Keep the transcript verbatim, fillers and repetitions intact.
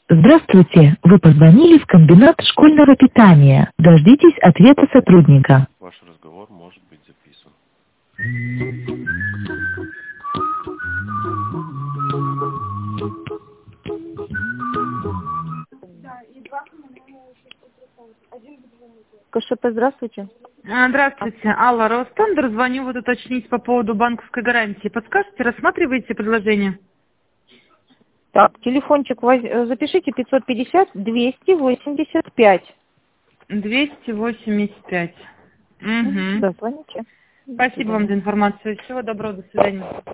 Здравствуйте, вы позвонили в комбинат школьного питания. Дождитесь ответа сотрудника. Ваш разговор может быть записан. КШП, здравствуйте. А, Здравствуйте, Алла, Ростендер. Звоню вот уточнить по поводу банковской гарантии. Подскажете, рассматриваете предложение? Так, телефончик воз- э, запишите пятьсот пятьдесят двести восемьдесят пять. двести восемьдесят пять. Угу. Да, звоните. Спасибо вам за информацию. Всего доброго, до свидания.